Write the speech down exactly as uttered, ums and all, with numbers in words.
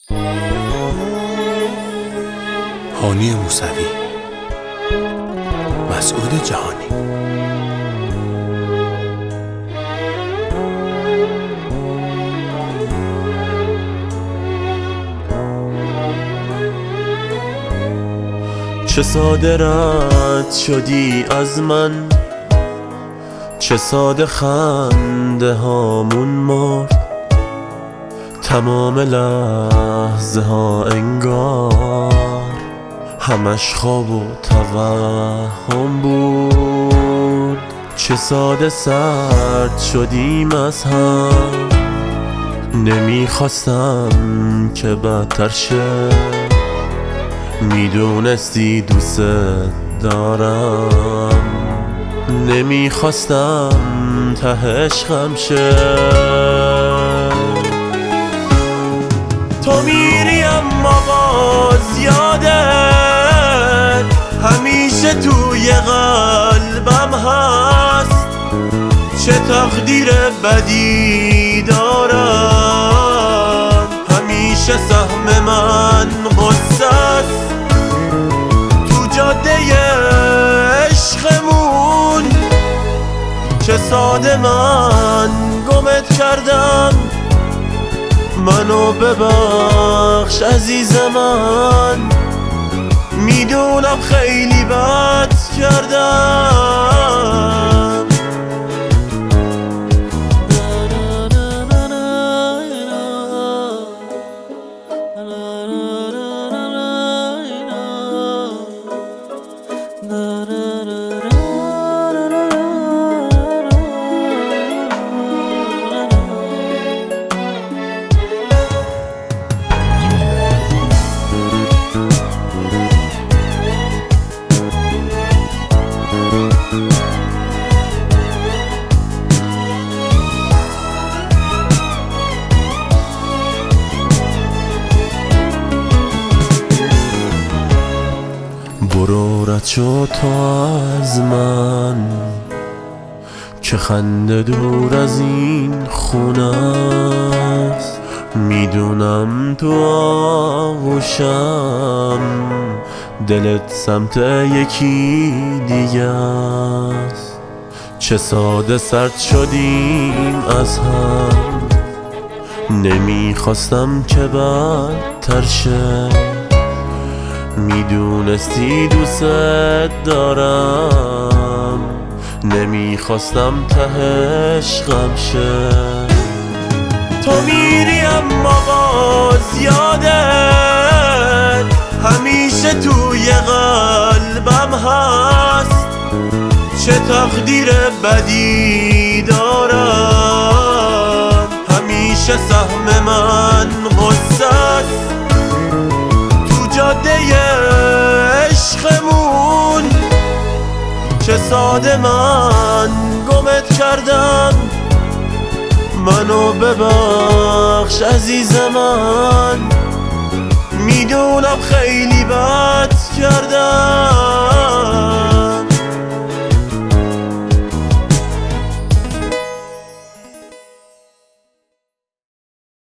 هانی موسوی، مسعود جهانی. چه ساده رد شدی از من، چه ساده خنده هامون مرد، تمام لحظه ها انگار همش خواب و توهم بود. چه ساده سرد شدیم از هم، نمیخواستم که بدتر شه، میدونستی دوست دارم، نمیخواستم تهش غم شه. تو میری اما باز یادت همیشه توی قلبم هست. چه تقدیر بدی دارم، همیشه سهم من غصه است. تو جاده عشقمون چه ساده من گمت کردم، منو ببخش عزیز من، میدونم خیلی بد کردم. برو رد شو تو از من، که خنده دور از این خونه است. میدونم تو آغوشم، دلت سمت یکی دیگه است. چه ساده سرد شدیم از هم، نمیخواستم که بدتر شه، میدونستی دوست دارم، نمیخواستم تهش غم شه. تو میری اما باز یادت همیشه توی قلبم هست. چه تقدیر بدی دارم، همیشه سهم من غصه است. تو جاده عشقمون چه ساده من گمت کردم، منو ببخش عزیز من، میدونم خیلی بد کردم.